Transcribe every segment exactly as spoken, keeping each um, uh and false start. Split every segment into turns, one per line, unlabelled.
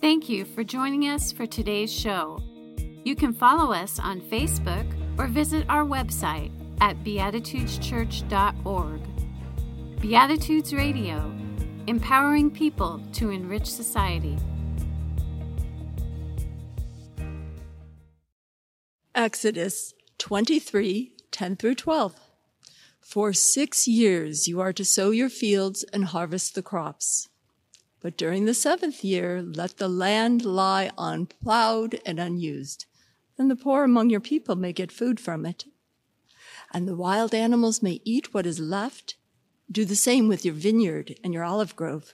Thank you for joining us for today's show. You can follow us on Facebook or visit our website at beatitudes church dot org. Beatitudes Radio, empowering people to enrich society.
Exodus twenty-three, ten through twelve. For six years you are to sow your fields and harvest the crops. But during the seventh year, let the land lie unplowed and unused. Then the poor among your people may get food from it. And the wild animals may eat what is left. Do the same with your vineyard and your olive grove.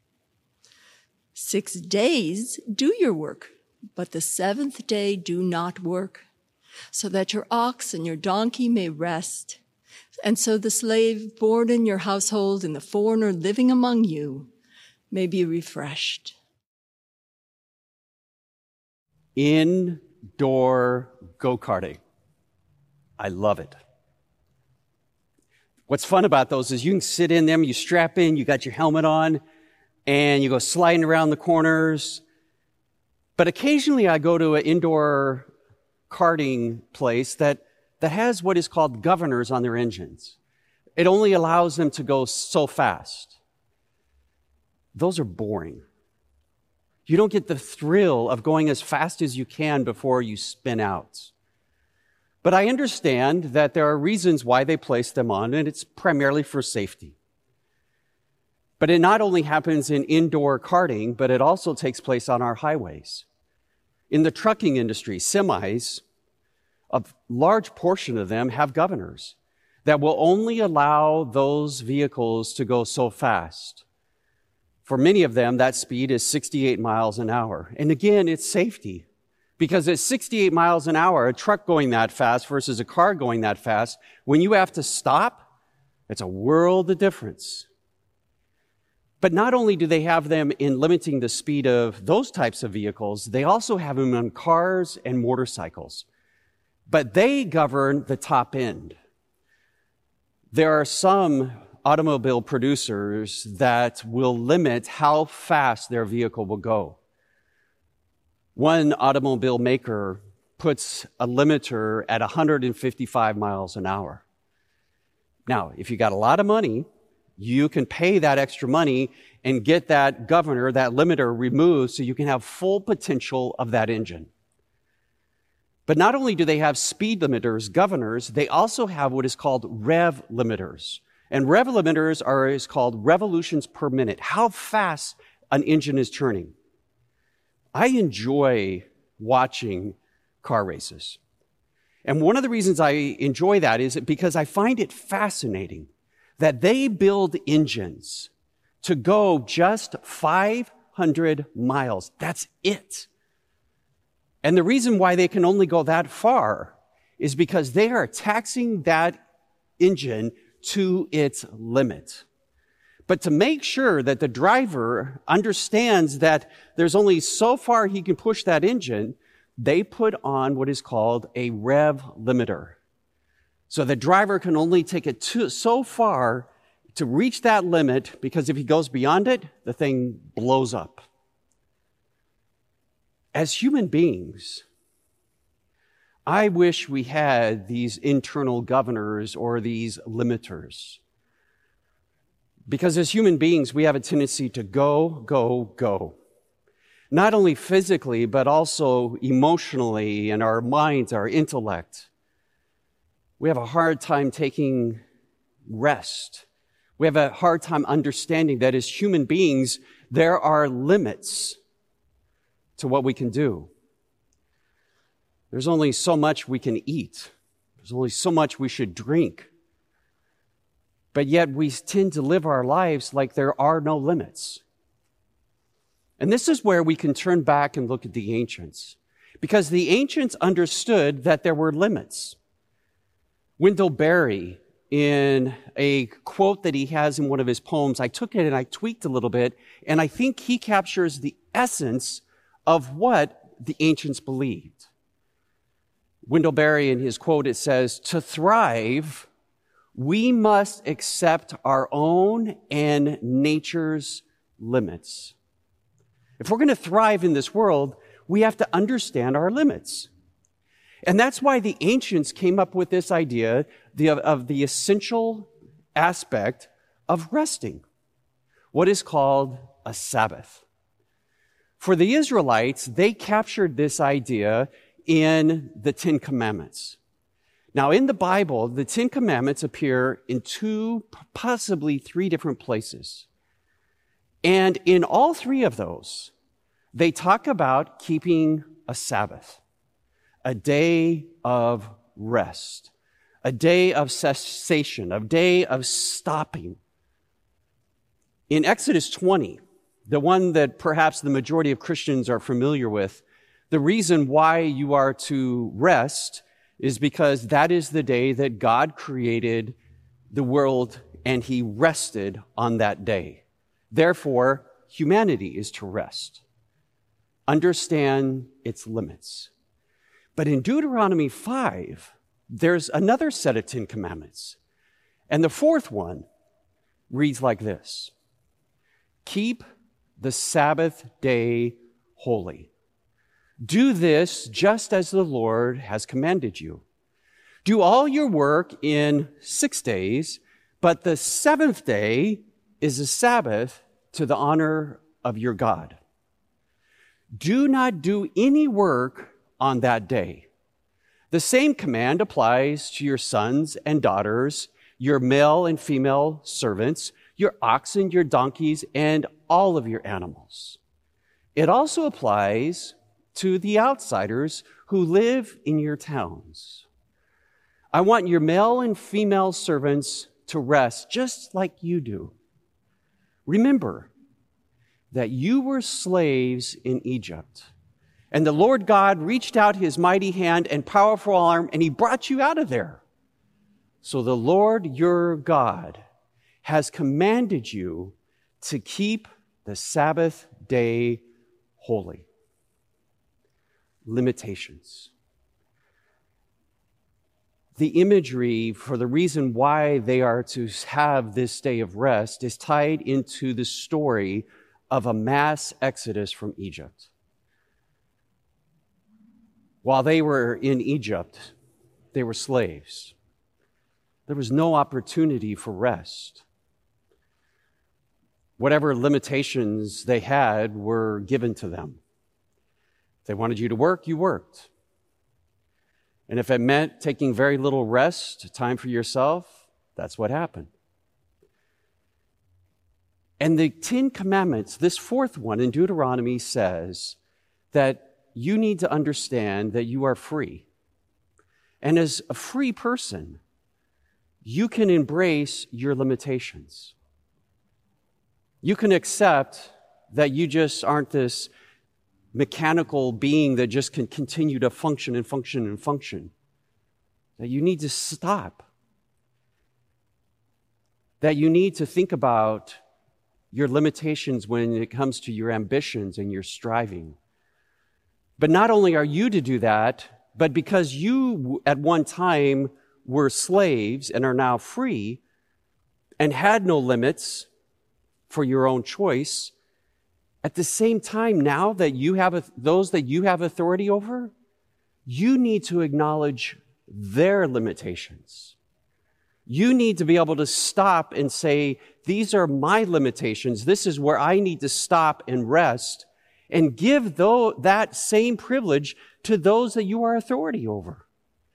Six days do your work, but the seventh day do not work, so that your ox and your donkey may rest, and so the slave born in your household and the foreigner living among you may be refreshed.
Indoor go-karting. I love it. What's fun about those is you can sit in them, you strap in, you got your helmet on, and you go sliding around the corners. But occasionally I go to an indoor karting place that, that has what is called governors on their engines. It only allows them to go so fast. Those are boring. You don't get the thrill of going as fast as you can before you spin out. But I understand that there are reasons why they place them on, and it's primarily for safety. But it not only happens in indoor karting, but it also takes place on our highways. In the trucking industry, semis, a large portion of them have governors that will only allow those vehicles to go so fast. For many of them, that speed is sixty-eight miles an hour. And again, it's safety. Because at sixty-eight miles an hour, a truck going that fast versus a car going that fast, when you have to stop, it's a world of difference. But not only do they have them in limiting the speed of those types of vehicles, they also have them on cars and motorcycles. But they govern the top end. There are some automobile producers that will limit how fast their vehicle will go. One automobile maker puts a limiter at one hundred fifty-five miles an hour. Now, if you got a lot of money, you can pay that extra money and get that governor, that limiter removed so you can have full potential of that engine. But not only do they have speed limiters, governors, they also have what is called rev limiters. And rev limiters are is called revolutions per minute, how fast an engine is turning. I enjoy watching car races. And one of the reasons I enjoy that is because I find it fascinating that they build engines to go just five hundred miles. That's it. And the reason why they can only go that far is because they are taxing that engine to its limit. But to make sure that the driver understands that there's only so far he can push that engine, they put on what is called a rev limiter. So the driver can only take it to, so far to reach that limit, because if he goes beyond it, the thing blows up. As human beings, I wish we had these internal governors or these limiters. Because as human beings, we have a tendency to go, go, go. Not only physically, but also emotionally, and our minds, our intellect. We have a hard time taking rest. We have a hard time understanding that as human beings, there are limits to what we can do. There's only so much we can eat. There's only so much we should drink. But yet we tend to live our lives like there are no limits. And this is where we can turn back and look at the ancients. Because the ancients understood that there were limits. Wendell Berry, in a quote that he has in one of his poems, I took it and I tweaked a little bit, and I think he captures the essence of what the ancients believed. Wendell Berry, in his quote, it says, "To thrive, we must accept our own and nature's limits." If we're going to thrive in this world, we have to understand our limits. And that's why the ancients came up with this idea of the essential aspect of resting, what is called a Sabbath. For the Israelites, they captured this idea in the Ten Commandments. Now, in the Bible, the Ten Commandments appear in two, possibly three different places. And in all three of those, they talk about keeping a Sabbath, a day of rest, a day of cessation, a day of stopping. In Exodus twenty, the one that perhaps the majority of Christians are familiar with, the reason why you are to rest is because that is the day that God created the world and he rested on that day. Therefore, humanity is to rest. Understand its limits. But in Deuteronomy five, there's another set of Ten Commandments. And the fourth one reads like this: keep the Sabbath day holy. Do this just as the Lord has commanded you. Do all your work in six days, but the seventh day is a Sabbath to the honor of your God. Do not do any work on that day. The same command applies to your sons and daughters, your male and female servants, your oxen, your donkeys, and all of your animals. It also applies to the outsiders who live in your towns. I want your male and female servants to rest just like you do. Remember that you were slaves in Egypt, and the Lord God reached out his mighty hand and powerful arm, and he brought you out of there. So the Lord your God has commanded you to keep the Sabbath day holy. Limitations. The imagery for the reason why they are to have this day of rest is tied into the story of a mass exodus from Egypt. While they were in Egypt, they were slaves. There was no opportunity for rest. Whatever limitations they had were given to them. If they wanted you to work, you worked. And if it meant taking very little rest, time for yourself, that's what happened. And the Ten Commandments, this fourth one in Deuteronomy, says that you need to understand that you are free. And as a free person, you can embrace your limitations. You can accept that you just aren't this mechanical being that just can continue to function and function and function. That you need to stop. That you need to think about your limitations when it comes to your ambitions and your striving. But not only are you to do that, but because you at one time were slaves and are now free and had no limits for your own choice, at the same time, now that you have a, those that you have authority over, you need to acknowledge their limitations. You need to be able to stop and say, these are my limitations. This is where I need to stop and rest, and give though that same privilege to those that you are authority over.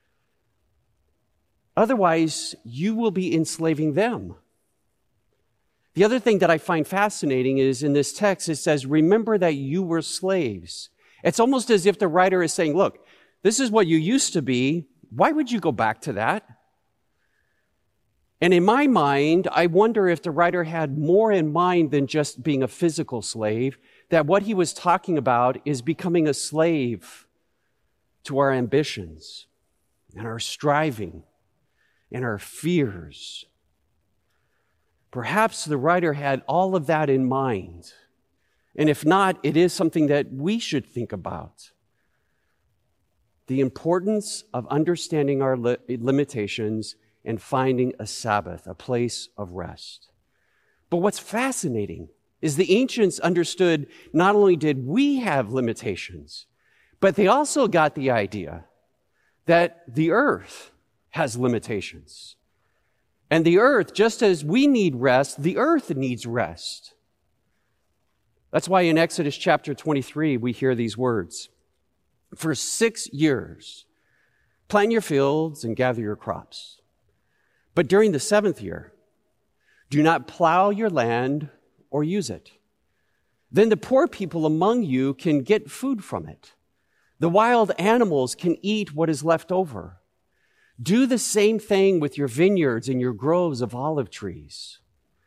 Otherwise, you will be enslaving them. The other thing that I find fascinating is in this text, it says, remember that you were slaves. It's almost as if the writer is saying, look, this is what you used to be. Why would you go back to that? And in my mind, I wonder if the writer had more in mind than just being a physical slave, that what he was talking about is becoming a slave to our ambitions and our striving and our fears. Perhaps the writer had all of that in mind. And if not, it is something that we should think about. The importance of understanding our li- limitations and finding a Sabbath, a place of rest. But what's fascinating is the ancients understood not only did we have limitations, but they also got the idea that the earth has limitations. And the earth, just as we need rest, the earth needs rest. That's why in Exodus chapter twenty-three, we hear these words. For six years, plant your fields and gather your crops. But during the seventh year, do not plow your land or use it. Then the poor people among you can get food from it. The wild animals can eat what is left over. Do the same thing with your vineyards and your groves of olive trees.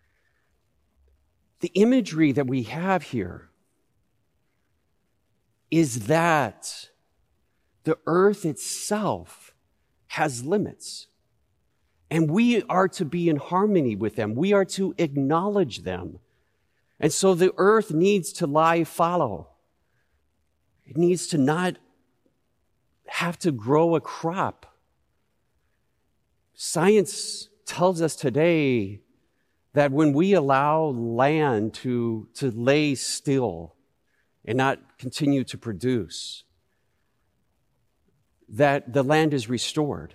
The imagery that we have here is that the earth itself has limits, and we are to be in harmony with them. We are to acknowledge them. And so the earth needs to lie fallow. It needs to not have to grow a crop. Science tells us today that when we allow land to, to lay still and not continue to produce, that the land is restored.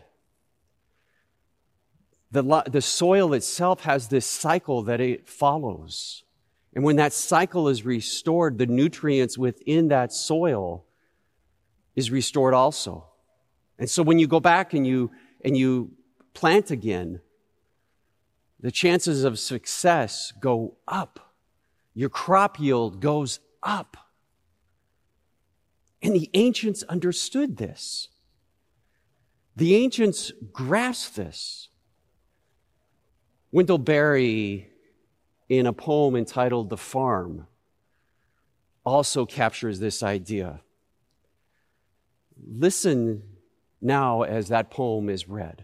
The, the soil itself has this cycle that it follows. And when that cycle is restored, the nutrients within that soil is restored also. And so when you go back and you, and you plant again, the chances of success go up. Your crop yield goes up. And the ancients understood this. The ancients grasped this. Wendell Berry, in a poem entitled The Farm, also captures this idea. Listen now as that poem is read.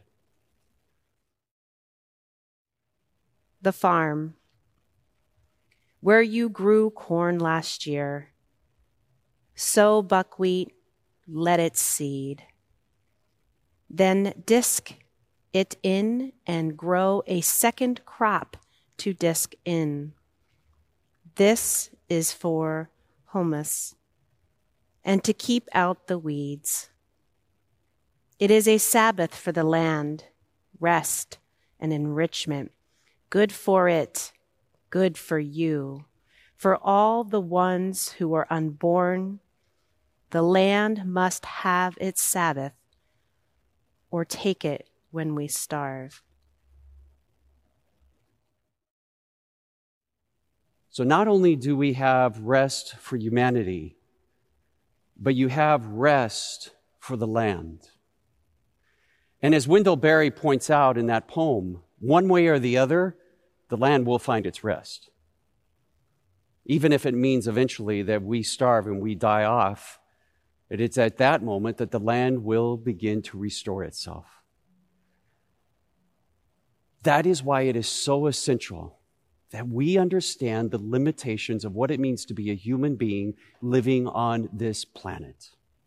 The farm, where you grew corn last year, sow buckwheat, let it seed. Then disk it in and grow a second crop to disk in. This is for humus and to keep out the weeds. It is a Sabbath for the land, rest and enrichment. Good for it, good for you, for all the ones who are unborn. The land must have its Sabbath, or take it when we starve.
So not only do we have rest for humanity, but you have rest for the land. And as Wendell Berry points out in that poem, one way or the other, the land will find its rest. Even if it means eventually that we starve and we die off, it's at that moment that the land will begin to restore itself. That is why it is so essential that we understand the limitations of what it means to be a human being living on this planet.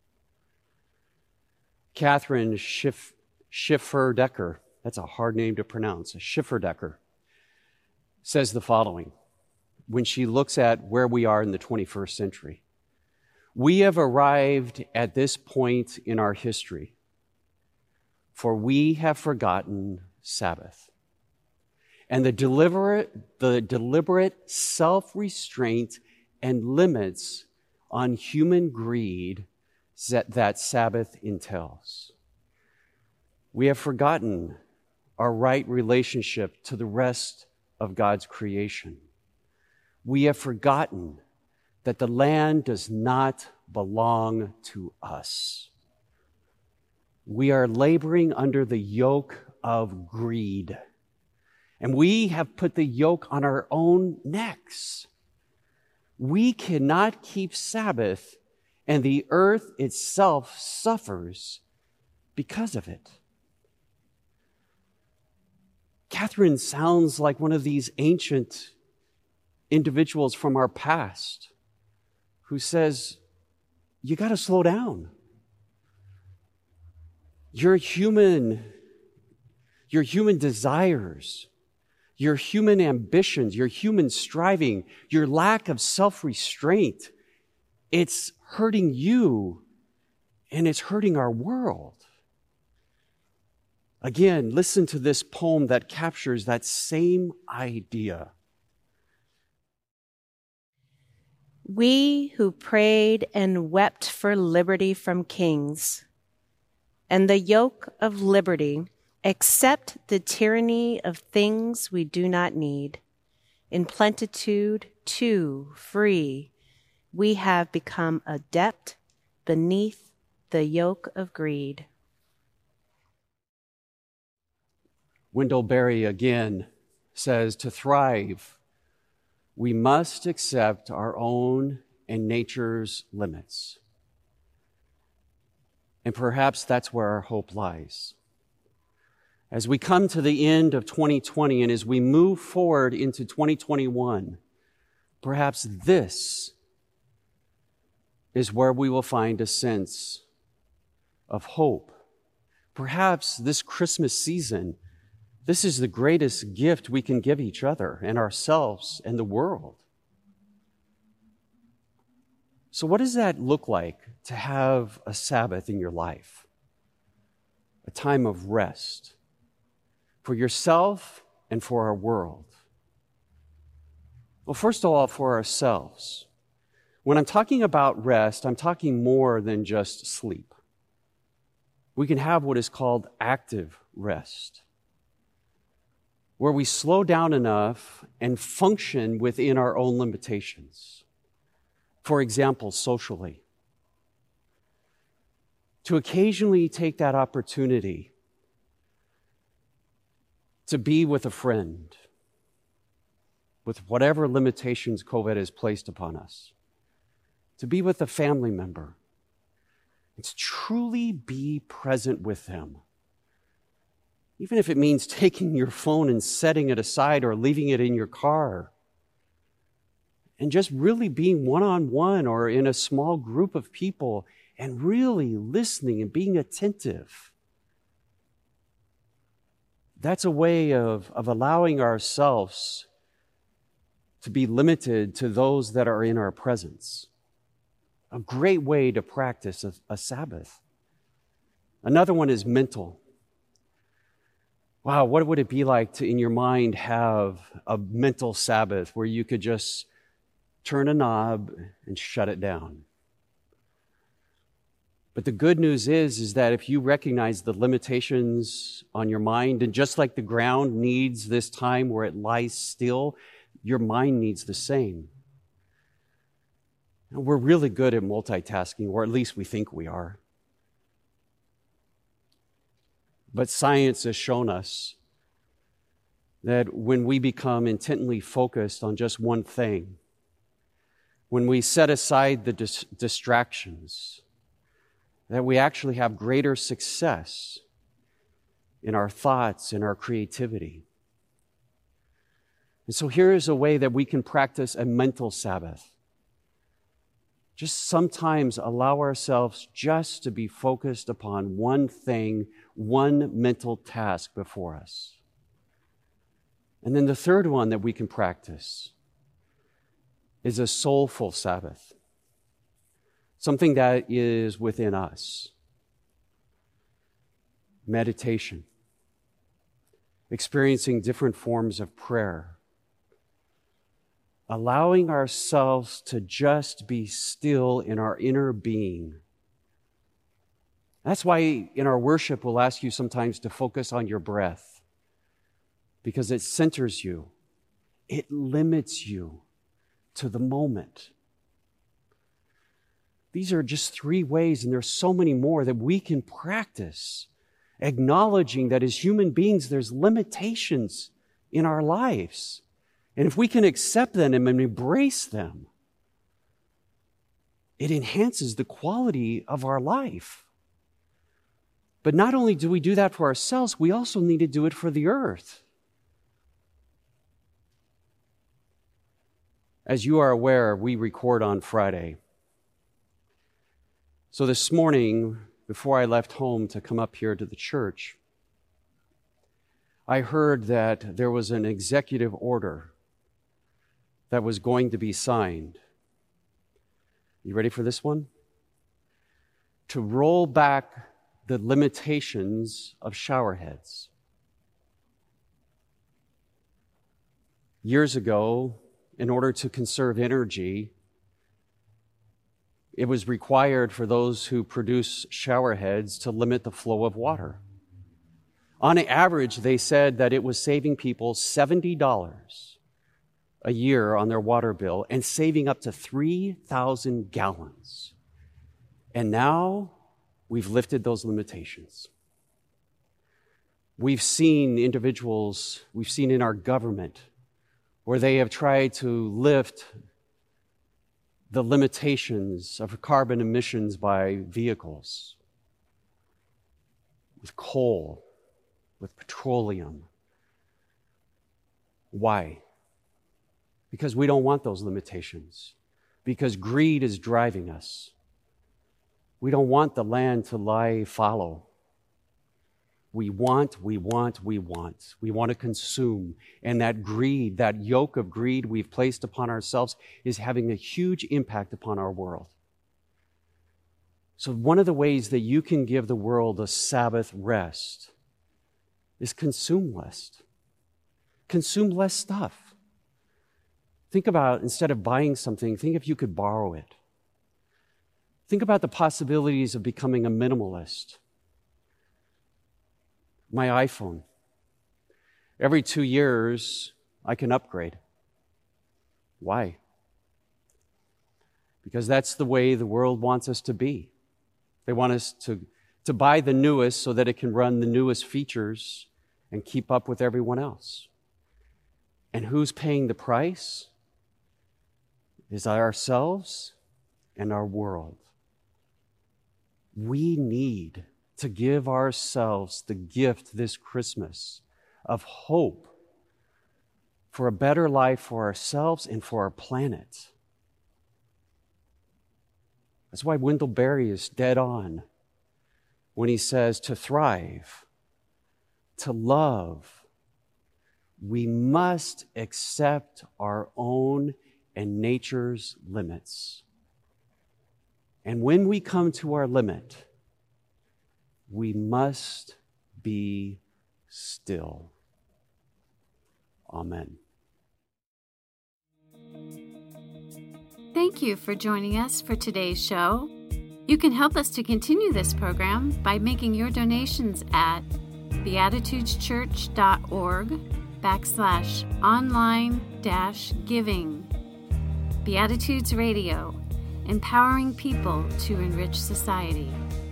Catherine Schiff, Schifferdecker, that's a hard name to pronounce, Schifferdecker, says the following when she looks at where we are in the twenty-first century. We have arrived at this point in our history, for we have forgotten Sabbath. And the deliberate, the deliberate self-restraint and limits on human greed that, that Sabbath entails. We have forgotten our right relationship to the rest of God's creation. We have forgotten that the land does not belong to us. We are laboring under the yoke of greed. And we have put the yoke on our own necks. We cannot keep Sabbath, and the earth itself suffers because of it. Catherine sounds like one of these ancient individuals from our past who says, you got to slow down. Your human, your human desires, your human ambitions, your human striving, your lack of self-restraint. It's hurting you, and it's hurting our world. Again, listen to this poem that captures that same idea.
We who prayed and wept for liberty from kings, and the yoke of liberty, accept the tyranny of things we do not need. In plenitude, too free, we have become adept beneath the yoke of greed.
Wendell Berry again says, to thrive, we must accept our own and nature's limits. And perhaps that's where our hope lies. As we come to the end of twenty twenty and as we move forward into twenty twenty-one, perhaps this is where we will find a sense of hope. Perhaps this Christmas season, this is the greatest gift we can give each other and ourselves and the world. So what does that look like to have a Sabbath in your life? A time of rest for yourself and for our world. Well, first of all, for ourselves. When I'm talking about rest, I'm talking more than just sleep. We can have what is called active rest, where we slow down enough and function within our own limitations. For example, socially. To occasionally take that opportunity to be with a friend, with whatever limitations COVID has placed upon us. To be with a family member. And to truly be present with them. Even if it means taking your phone and setting it aside or leaving it in your car. And just really being one-on-one or in a small group of people and really listening and being attentive. That's a way of, of allowing ourselves to be limited to those that are in our presence. A great way to practice a, a Sabbath. Another one is mental. Wow, what would it be like to, in your mind, have a mental Sabbath where you could just turn a knob and shut it down? But the good news is, is that if you recognize the limitations on your mind, and just like the ground needs this time where it lies still, your mind needs the same. And we're really good at multitasking, or at least we think we are. But science has shown us that when we become intently focused on just one thing, when we set aside the dis- distractions, that we actually have greater success in our thoughts and our creativity. And so here is a way that we can practice a mental Sabbath. Just sometimes allow ourselves just to be focused upon one thing, one mental task before us. And then the third one that we can practice is a soulful Sabbath. Something that is within us. Meditation. Experiencing different forms of prayer. Allowing ourselves to just be still in our inner being. That's why in our worship we'll ask you sometimes to focus on your breath. Because it centers you. It limits you to the moment. These are just three ways, and there's so many more that we can practice, acknowledging that as human beings, there's limitations in our lives. And if we can accept them and embrace them, it enhances the quality of our life. But not only do we do that for ourselves, we also need to do it for the earth. As you are aware, we record on Friday. So this morning, before I left home to come up here to the church, I heard that there was an executive order that was going to be signed. You ready for this one? To roll back the limitations of shower heads. Years ago, in order to conserve energy, it was required for those who produce shower heads to limit the flow of water. On average, they said that it was saving people seventy dollars a year on their water bill and saving up to three thousand gallons. And now we've lifted those limitations. We've seen individuals, we've seen in our government, where they have tried to lift the limitations of carbon emissions by vehicles, with coal, with petroleum. Why? Because we don't want those limitations. Because greed is driving us. We don't want the land to lie fallow. We want, we want, we want. We want to consume. And that greed, that yoke of greed we've placed upon ourselves is having a huge impact upon our world. So one of the ways that you can give the world a Sabbath rest is consume less. Consume less stuff. Think about, instead of buying something, think if you could borrow it. Think about the possibilities of becoming a minimalist. My iPhone. Every two years, I can upgrade. Why? Because that's the way the world wants us to be. They want us to, to buy the newest so that it can run the newest features and keep up with everyone else. And who's paying the price? Is ourselves and our world. We need to give ourselves the gift this Christmas of hope for a better life for ourselves and for our planet. That's why Wendell Berry is dead on when he says to thrive, to love, we must accept our own and nature's limits. And when we come to our limit, we must be still. Amen.
Thank you for joining us for today's show. You can help us to continue this program by making your donations at beatitudeschurch.org backslash online dash giving. Beatitudes Radio, empowering people to enrich society.